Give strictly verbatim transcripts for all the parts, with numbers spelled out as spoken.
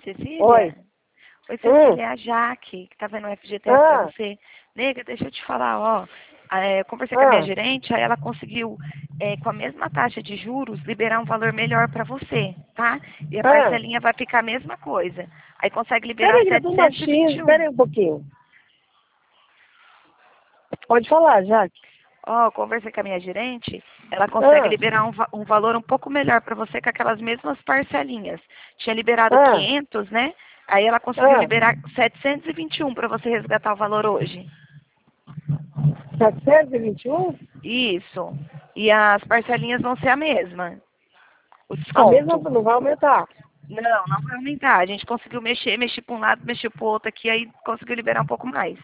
Cecília? Oi. Oi, Cecília, Hum. é a Jaque, que tá vendo o F G T S Ah. pra você. Nega, deixa eu te falar, ó. É, eu conversei com a minha Ah. gerente, aí ela conseguiu, é, com a mesma taxa de juros, liberar um valor melhor pra você, tá? E a Ah. parcelinha vai ficar a mesma coisa. Aí consegue liberar Peraí, do setecentos e vinte X, e um. peraí um pouquinho. Pode falar, Jaque. Ó, eu conversei com a minha gerente, ela consegue Ah. liberar um, va- um valor um pouco melhor pra você com aquelas mesmas parcelinhas. Tinha liberado Ah. quinhentos, né? Aí ela conseguiu Ah. liberar setecentos e vinte e um pra você resgatar o valor hoje. setecentos e vinte e um? Isso. E as parcelinhas vão ser a mesma. O A mesma desconto. não vai aumentar. Não, não vai aumentar. A gente conseguiu mexer, mexer para um lado, mexer para o outro aqui, aí conseguiu liberar um pouco mais.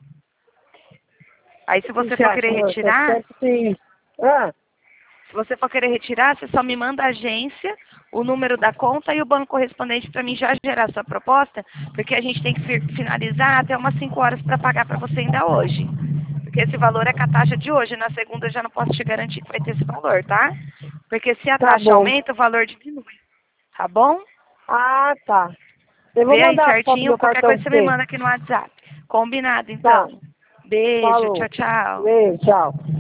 Aí se O que você você for acha? querer retirar, setecentos e... Ah. se você for querer retirar, você só me manda a agência, o número da conta e o banco correspondente para mim já gerar sua proposta, porque a gente tem que fi- finalizar até umas cinco horas para pagar para você ainda hoje. Porque esse valor é com a taxa de hoje. Na segunda eu já não posso te garantir que vai ter esse valor, tá? Porque se a Tá taxa bom. aumenta, o valor diminui. Tá bom? Ah, tá. Eu vou Vê aí mandar a foto do certinho, meu qualquer cartão coisa pra você me você. manda aqui no WhatsApp. Combinado, Tá. então. Beijo, Falou. tchau, tchau. Beijo, tchau.